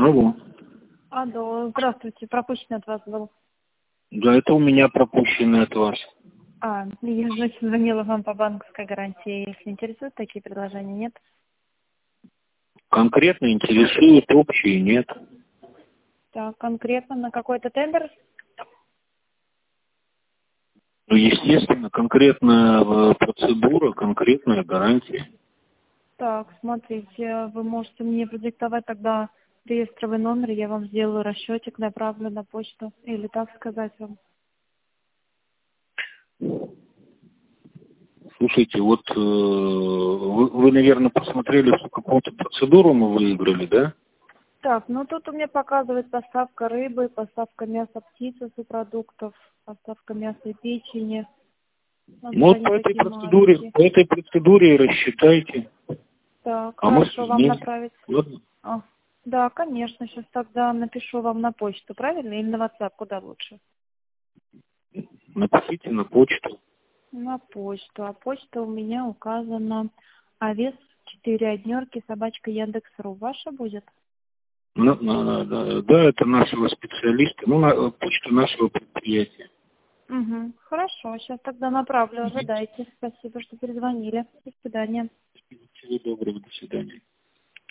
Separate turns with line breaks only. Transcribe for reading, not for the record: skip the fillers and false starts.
Алло.
Алло, здравствуйте, пропущенный от вас был.
Да, это у меня пропущенный от вас.
Я, значит, звонила вам по банковской гарантии. Если интересуют такие предложения, нет?
Конкретно интересует, общие нет.
Так, конкретно на какой-то тендер?
Ну, естественно, конкретная процедура, конкретная гарантия.
Так, смотрите, вы можете мне продиктовать тогда реестровый номер, я вам сделаю расчетик, направлю на почту. Или так сказать вам.
Слушайте, вот вы, наверное, посмотрели, что какую-то процедуру мы выиграли, да?
Так, ну тут у меня показывает поставка рыбы, поставка мяса птицы, субпродуктов, поставка мяса и печени.
Ну вот
Названия
по этой
такие
процедуре,
маленькие.
по этой процедуре и рассчитайте.
Так,
А мы
хорошо, вам
соединим.
направить.
Ладно?
Да, конечно, сейчас тогда напишу вам на почту, правильно? Или на WhatsApp, куда лучше?
Напишите на почту.
На почту. А почта у меня указана овес 4 собачка Яндекс.ру. Ваша будет?
Да, это нашего специалиста, почта нашего предприятия.
Угу. Хорошо, сейчас тогда направлю, ожидайте. Спасибо, что перезвонили. До свидания.
Всего доброго, до свидания.